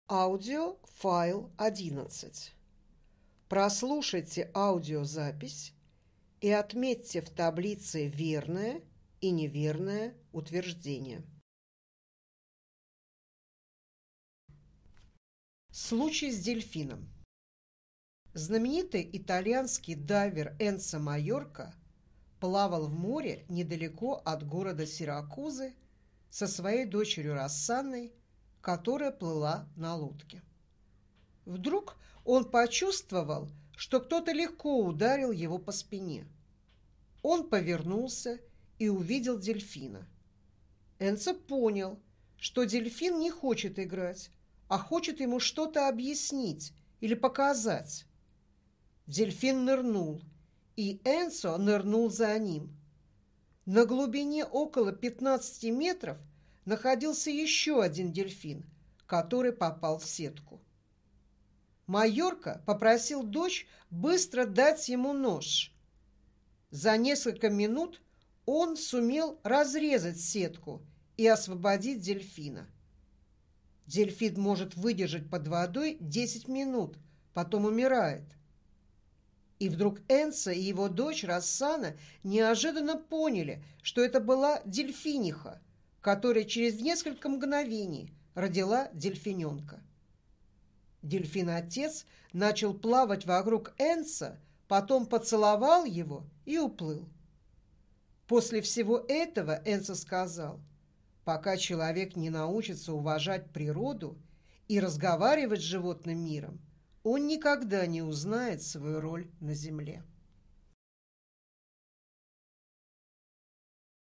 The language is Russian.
Аудио файл 11. Прослушайте аудиозапись и отметьте в таблице верное и неверное утверждение. Случай с дельфином. Знаменитый итальянский дайвер Энцо Майорка плавал в море недалеко от города Сиракузы со своей дочерью Россанной, которая плыла на лодке. Вдруг он почувствовал, что кто-то легко ударил его по спине. Он повернулся и увидел дельфина. Энцо понял, что дельфин не хочет играть, а хочет ему что-то объяснить или показать. Дельфин нырнул, и Энцо нырнул за ним. На глубине около 15 метров находился еще один дельфин, который попал в сетку. Майорка попросил дочь быстро дать ему нож. За несколько минут он сумел разрезать сетку и освободить дельфина. Дельфин может выдержать под водой 10 минут, потом умирает. И вдруг Энцо и его дочь Россана неожиданно поняли, что это была дельфиниха, которая через несколько мгновений родила дельфиненка. Дельфин-отец начал плавать вокруг Энцо, потом поцеловал его и уплыл. После всего этого Энцо сказал: «Пока человек не научится уважать природу и разговаривать с животным миром, он никогда не узнает свою роль на земле».